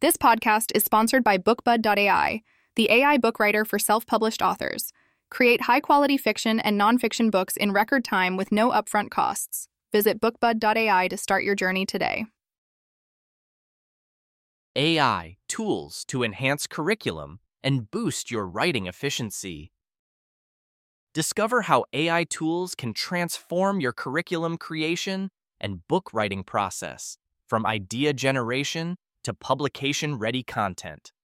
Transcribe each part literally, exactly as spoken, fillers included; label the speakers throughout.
Speaker 1: This podcast is sponsored by BookBud dot A I, the A I book writer for self-published authors. Create high-quality fiction and nonfiction books in record time with no upfront costs. Visit BookBud dot A I to start your journey today.
Speaker 2: A I tools to enhance curriculum and boost your writing efficiency. Discover how A I tools can transform your curriculum creation and book writing process, from idea generation to publication-ready content.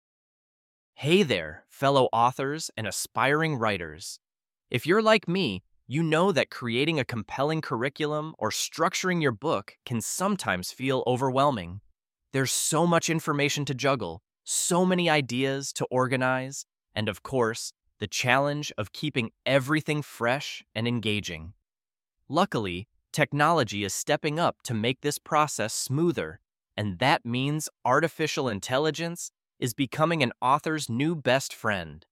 Speaker 2: Hey there, fellow authors and aspiring writers. If you're like me, you know that creating a compelling curriculum or structuring your book can sometimes feel overwhelming. There's so much information to juggle, so many ideas to organize, and of course, the challenge of keeping everything fresh and engaging. Luckily, technology is stepping up to make this process smoother, and that means artificial intelligence is becoming an author's new best friend.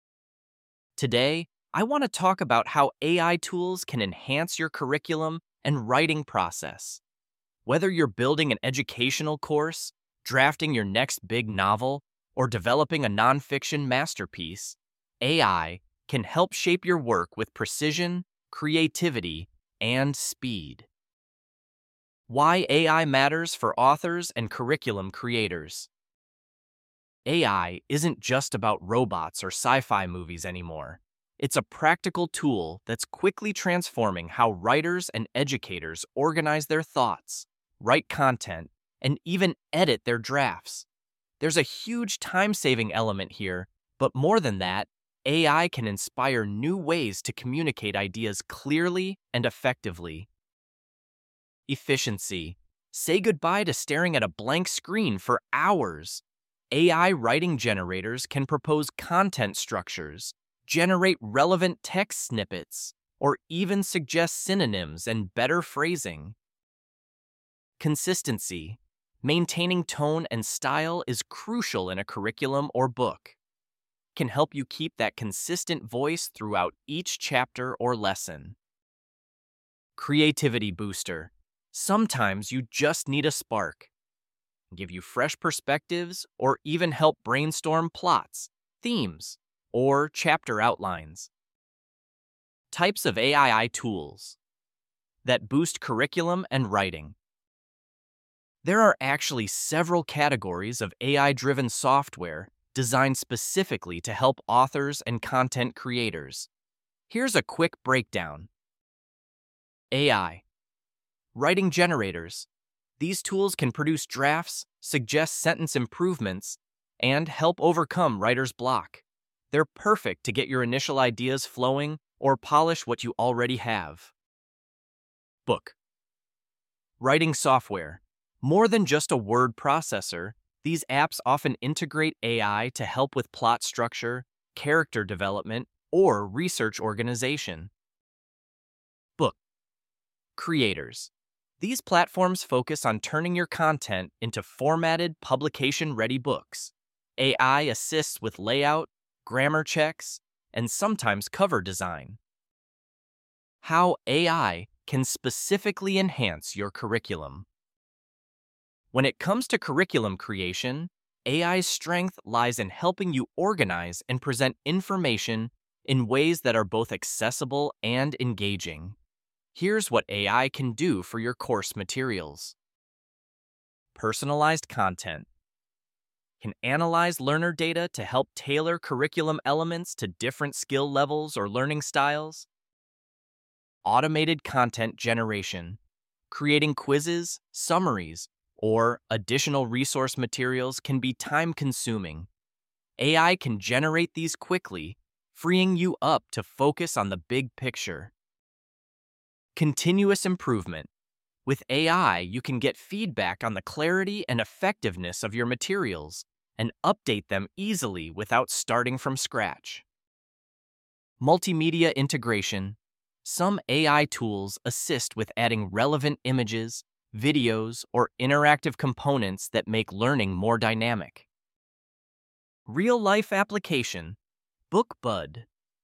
Speaker 2: Today, I want to talk about how A I tools can enhance your curriculum and writing process. Whether you're building an educational course, drafting your next big novel, or developing a nonfiction masterpiece, A I can help shape your work with precision, creativity, and speed. Why A I matters for authors and curriculum creators. A I isn't just about robots or sci-fi movies anymore. It's a practical tool that's quickly transforming how writers and educators organize their thoughts, write content, and even edit their drafts. There's a huge time-saving element here, but more than that, A I can inspire new ways to communicate ideas clearly and effectively. Efficiency. Say goodbye to staring at a blank screen for hours. A I writing generators can propose content structures, generate relevant text snippets, or even suggest synonyms and better phrasing. Consistency. Maintaining tone and style is crucial in a curriculum or book. Can help you keep that consistent voice throughout each chapter or lesson. Creativity booster. Sometimes you just need a spark. Give you fresh perspectives or even help brainstorm plots, themes, or chapter outlines. Types of A I tools that boost curriculum and writing. There are actually several categories of A I-driven software designed specifically to help authors and content creators. Here's a quick breakdown. A I. Writing generators. These tools can produce drafts, suggest sentence improvements, and help overcome writer's block. They're perfect to get your initial ideas flowing or polish what you already have. Book. Writing software. More than just a word processor, these apps often integrate A I to help with plot structure, character development, or research organization. Book. Creators. These platforms focus on turning your content into formatted, publication-ready books. A I assists with layout, grammar checks, and sometimes cover design. How A I can specifically enhance your curriculum. When it comes to curriculum creation, A I's strength lies in helping you organize and present information in ways that are both accessible and engaging. Here's what A I can do for your course materials. Personalized content. Can analyze learner data to help tailor curriculum elements to different skill levels or learning styles. Automated content generation. Creating quizzes, summaries, or additional resource materials can be time-consuming. A I can generate these quickly, freeing you up to focus on the big picture. Continuous improvement. With A I, you can get feedback on the clarity and effectiveness of your materials and update them easily without starting from scratch. Multimedia integration. Some A I tools assist with adding relevant images, videos, or interactive components that make learning more dynamic. Real-life application. BookBud.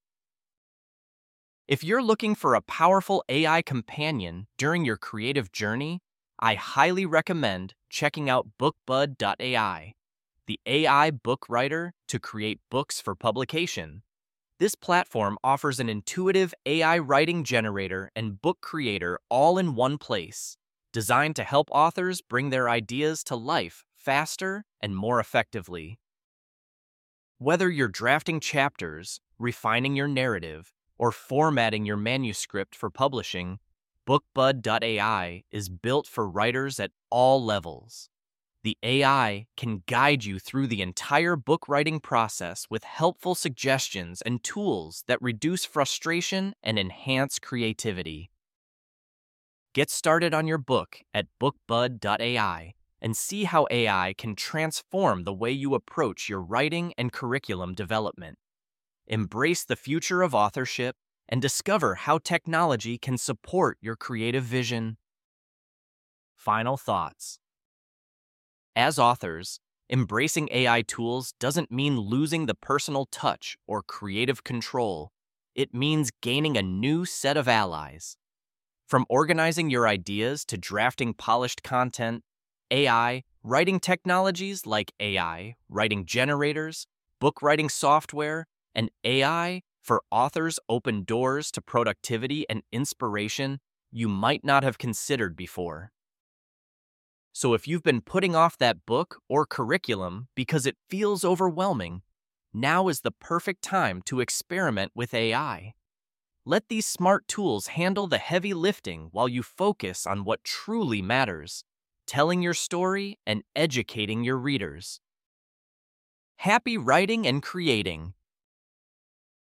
Speaker 2: If you're looking for a powerful A I companion during your creative journey, I highly recommend checking out bookbud dot A I, the A I book writer to create books for publication. This platform offers an intuitive A I writing generator and book creator all in one place, designed to help authors bring their ideas to life faster and more effectively. Whether you're drafting chapters, refining your narrative, or formatting your manuscript for publishing, bookbud dot A I is built for writers at all levels. The A I can guide you through the entire book writing process with helpful suggestions and tools that reduce frustration and enhance creativity. Get started on your book at bookbud dot A I and see how A I can transform the way you approach your writing and curriculum development. Embrace the future of authorship and discover how technology can support your creative vision. Final thoughts. As authors, embracing A I tools doesn't mean losing the personal touch or creative control. It means gaining a new set of allies. From organizing your ideas to drafting polished content, A I writing technologies like A I writing generators, book writing software, and A I for authors open doors to productivity and inspiration you might not have considered before. So if you've been putting off that book or curriculum because it feels overwhelming, now is the perfect time to experiment with A I. Let these smart tools handle the heavy lifting while you focus on what truly matters, telling your story and educating your readers. Happy writing and creating!